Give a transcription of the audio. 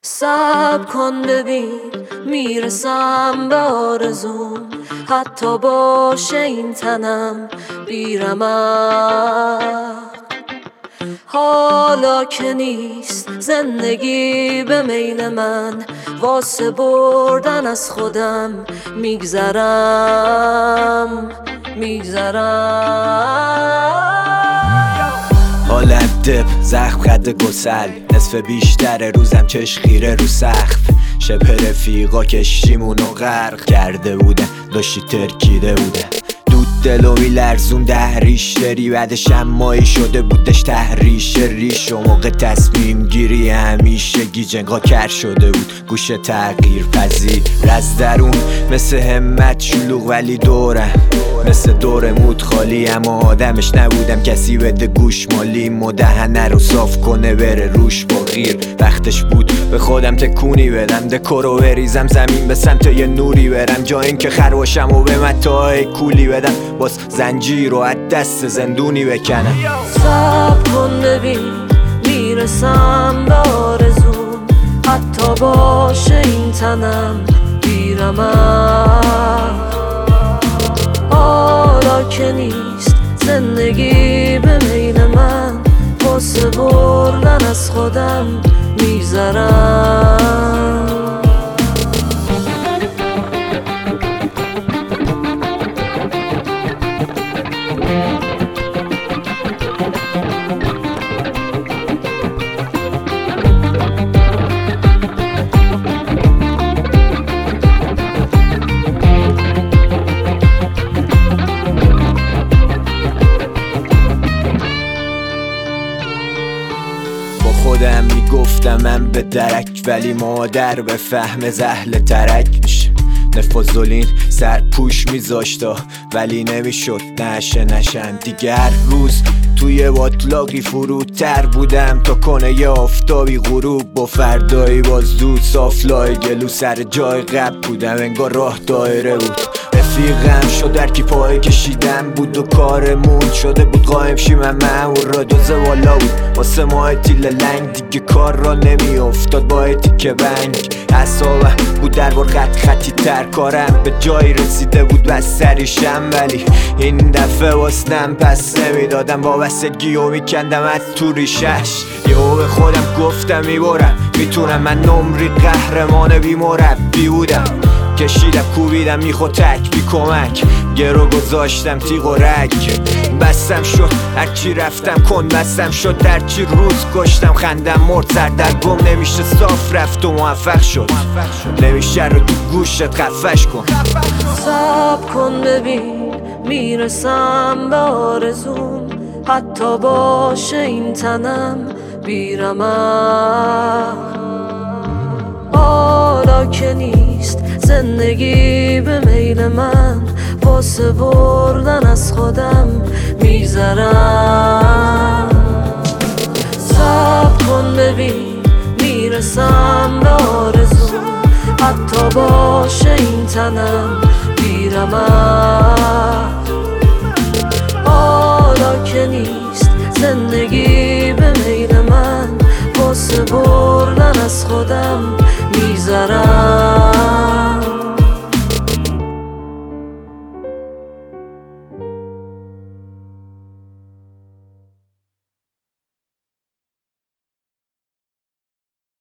صبر کن ببین میرسم به آرزوم، حتی باشه این تنم بیرمق. حالا که نیست زندگی به میل من، واسه بردن از خودم میگذرم. حالم دب زخم قد گسل، نصف بیشتر روزم چش خیره رو سقف. شبه رفیقا کشتیمونو غرق کرده بودن، داشتی ترکیده بودن. دود دلو میلرزون ریش داری، بعدش امایی شده بودش تحریش ریش. و موقع تصمیم گیری همیشه گیجنگا کر شده بود، گوش تغییر پذیر از درون. مثل همت شلوغ ولی دورم، مثل دور مود خالی، اما آدمش نبودم کسی بده گوش مالی. مدهنه رو صاف کنه بره روش با غیر. وقتش بود به خودم تکونی بدم، دکورو بریزم زمین به سمت یه نوری برم. جا این که خرواشم و به متاع کولی بدم، باز زنجیر رو از دست زندونی بکنم. صبر کن ببین میرسم به آرزوم، حتی باشه این تنم بیرمق. حالا که نیست زندگی به میل من، واسه بردن از خودم میگذرم. خودم میگفتم من به درک، ولی مادر به فهم زهل ترک میشه. نفازولین سر پوش میذاشتا ولی نمیشد نشن دیگه. هر روز توی باطلاقی فرودتر بودم تا کنه یه آفتابی غروب. با فردایی باز زود صافلای گلو سر جای قبل بودم، انگار راه دایره بود. رفیقم شد درکی پای کشیدم بود و کارمون شده بود قایم شیم. من را دوزه والا بود واسه ماه تیل لنگ، دیگه کار را نمی افتاد با تیکه بنگ. حسابم بود در بار خطی تر، کارم به جایی رسیده بود بس سریشم. ولی این دفعه واسنم پس نمیدادم، وابستگی و میکندم از تو ریشش. یهو به خودم گفتم میبرم میتونم، من نمری قهرمان بی مربی بودم. کشیدم کوبیدم میخود تک بی کمک، گرو گذاشتم تیغ و رگ. بستم شد هرچی رفتم کن، بستم شد درچی روز کشتم. خندم مرد سر در گم نمیشه، صاف رفت و موفق شد. نمیشه رو تو گوشت خفش کن. صبر کن ببین میرسم به آرزوم، حتی باشه این تنم بیرمق. حالا که نیست زندگی به میل من، واسه بردن از خودم میگذرم. صبر کن ببین میرسم به آرزوم، حتی باشه این تنم بیرمق. حالا که نیست زندگی به میل من، واسه بردن از خودم میگذرم.